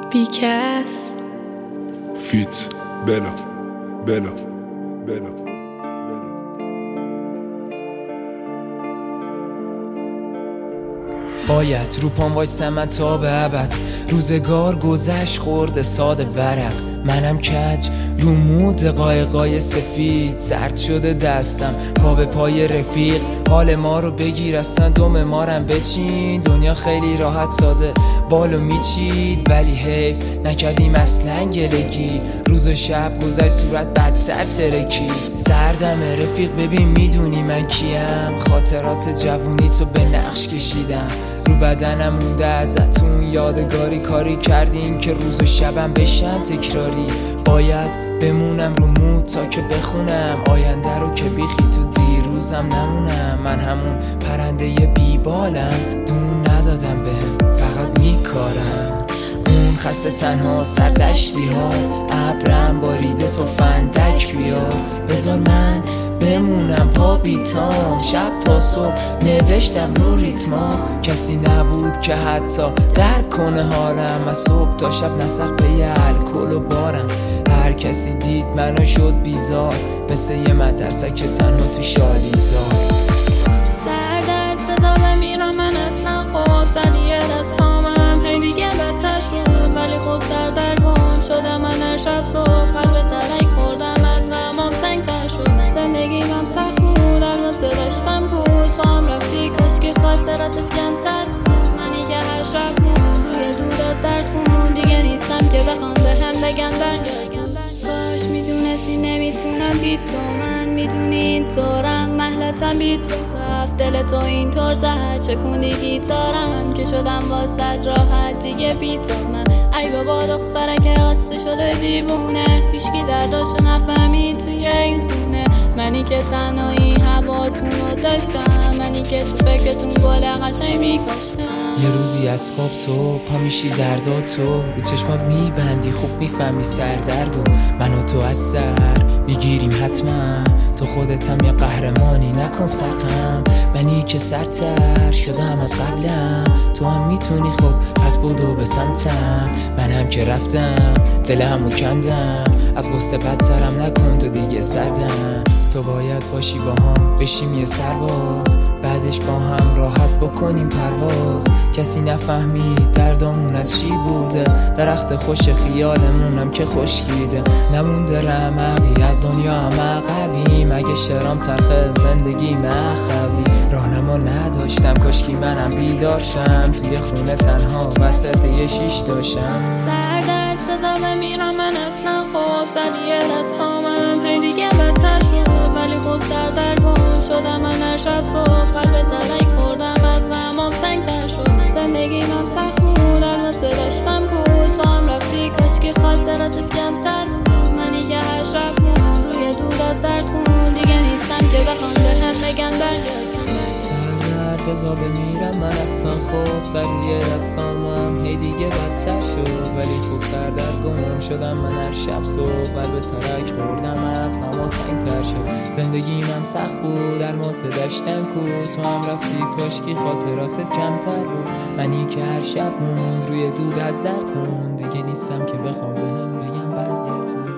بیکس فیت بلا باید رو پام وایستم من تا به ابد. روزگار گذشت خورده ساده ورق، منم کج رو مود قایقای سفید. سرد شده دستم پا به پای رفیق، حال ما رو بگیر اصلا دم مارم بچین. دنیا خیلی راحت ساده بالو میچید، ولی حیف نکردیم اصلا گلگی. روز و شب گذشت صورت بدتر ترکی. سردم رفیق ببین میدونی من کیم، خاطرات جوونی تو به نقش کشیدم. رو بدنم مونده ازتون یادگاری، کاری کردین که روز و شبم بشن تکراری. باید بمونم رو مود تا که بخونم آینده رو که بیخی تو دیروزم نمونم. من همون پرنده بیبالم، دون ندادم بهم فقط میکارم. اون خسته تنها سردشت بیار، ابرم باریده تو فندک بیار. بذار من بمونم پا بیتام، شب تا صبح نوشتم رو ریتما. کسی نبود که حتی درک کنه حالم، از صبح تا شب نسق به الکل و بارم. هر کسی دید منو شد بیزار، مثل یه مدرسه که تنها تو شالیزار. سردرد بذار بمیرم من اصلا خوب زدیه دستامم هی دیگه بدتر شد، ولی خوب سردرگم شدم من هر شب صبح. قلب ترک خوردم از غمام سنگتر شد، زندگیم هم سخت بود واسه داشتم بود. تو هم رفتی کاشکی خاطراتت کمتر بود، منی که هر شب مون روی دود از درد خون. دیگه نیستم که بخوام بهم بگن برگردم. باش میدونستی نمیتونم بی تو، من میدونی اینطورم مهلتم بی تو رفت. دل تو اینطور زد چکوندی گیتارم که شدم واسد راحت دیگه بی تو. من ای بابا دختره که قصه شده دیوونه، هیچکی درداشو نفهمید توی این خونه. منی که تنهایی هواتون رو داشتم، منی که تو فکرتون گل قشنگ میکاشتم. یه روزی از خواب صبح پا میشی دردا تو، رو چشمات میبندی خوب میفهمی سردرد. و من و تو از سر میگیریم حتما، تو خودتم یه قهرمانی نکن سرخم. منی که سرتر شدم از قبلم، تو هم میتونی خب پس بدو به سمتم. من هم که رفتم دلمو کندم، از قصد بدترم نکن تو دیگه سردم. تو باید باشی با هم بشیم یه سرباز، بعدش با هم راحت بکنیم پرواز. کسی نفهمید دردامون از چی بوده، درخت خوش خیالمونم که خشکیده. نمونده رمقی از دنیا هم عقبیم، اگه شرام تلخه زندگی مخوی. راهنما نداشتم کاشکی منم بیدار شم، توی خونه تنها وسط یه شیش داشتم. سردرد بذار بمیرم من اصلا خوب زدیه دستامم هی دیگه بدتر شد، ولی خوب سردرگم شدم من هر شب صبح. قلب ترک خوردم از غمام سنگتر شد، زندگیم هم سخت بود واسه داشتم بود. تو هم رفتی کاشکی خاطراتت کمتر بود، منی که هر شب مون روی دود از درد خون. دیگه نیستم که بخوام بهم بگن برگرد. بذار بمیرم من اصلا خوب سریع دستامم هی دیگه بدتر شد، ولی خوب سردرگم شدم من هر شب صبح. قلب ترک خوردم از غما سنگتر شد، زندگیم هم سخت بود الماسه داشتم کو. تو هم رفتی کاشکی خاطراتت کمتر بود، منی که هر شب موند روی دود از درد خون. دیگه نیستم که بخوام بهم بگم برگرد.